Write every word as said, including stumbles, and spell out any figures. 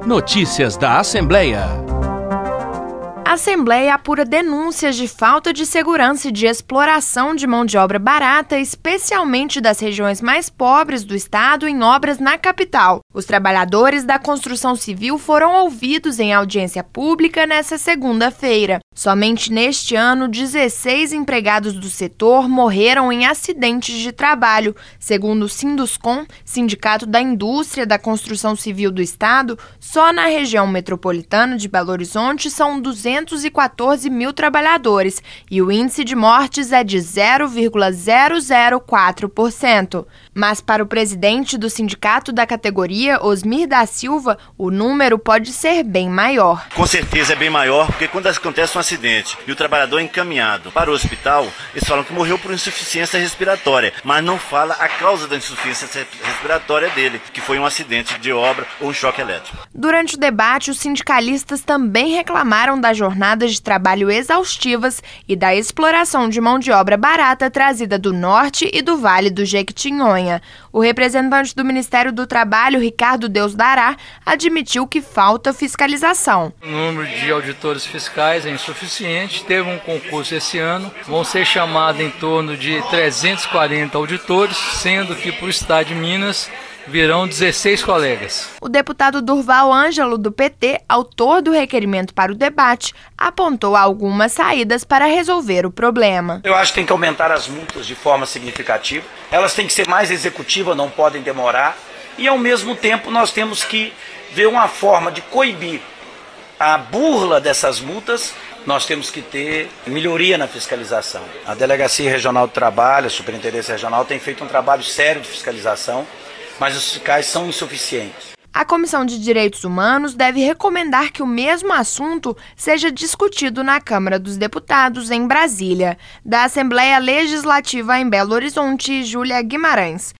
Notícias da Assembleia. A Assembleia apura denúncias de falta de segurança e de exploração de mão de obra barata, especialmente das regiões mais pobres do estado, em obras na capital. Os trabalhadores da construção civil foram ouvidos em audiência pública nesta segunda-feira. Somente neste ano, dezesseis empregados do setor morreram em acidentes de trabalho. Segundo o Sinduscom, Sindicato da Indústria da Construção Civil do Estado, só na região metropolitana de Belo Horizonte são duzentos e quatorze mil trabalhadores e o índice de mortes é de zero vírgula zero zero quatro por cento. Mas para o presidente do sindicato da categoria, Osmir da Silva, o número pode ser bem maior. Com certeza é bem maior, porque quando acontece um acidente e o trabalhador é encaminhado para o hospital, eles falam que morreu por insuficiência respiratória, mas não fala a causa da insuficiência respiratória dele, que foi um acidente de obra ou um choque elétrico. Durante o debate, os sindicalistas também reclamaram das jornadas de trabalho exaustivas e da exploração de mão de obra barata trazida do norte e do Vale do Jequitinhonha. O representante do Ministério do Trabalho, Ricardo Deusdará, admitiu que falta fiscalização. O número de auditores fiscais é insuficiente, teve um concurso esse ano, vão ser chamados em torno de trezentos e quarenta auditores, sendo que para o estado de Minas virão dezesseis colegas. O deputado Durval Ângelo, do P T, autor do requerimento para o debate, apontou algumas saídas para resolver o problema. Eu acho que tem que aumentar as multas de forma significativa, elas têm que ser mais executivas, não podem demorar, e ao mesmo tempo nós temos que ver uma forma de coibir a burla dessas multas. Nós temos que ter melhoria na fiscalização. A Delegacia Regional do Trabalho, a Superintendência Regional, tem feito um trabalho sério de fiscalização, mas os fiscais são insuficientes. A Comissão de Direitos Humanos deve recomendar que o mesmo assunto seja discutido na Câmara dos Deputados, em Brasília. Da Assembleia Legislativa em Belo Horizonte, Júlia Guimarães.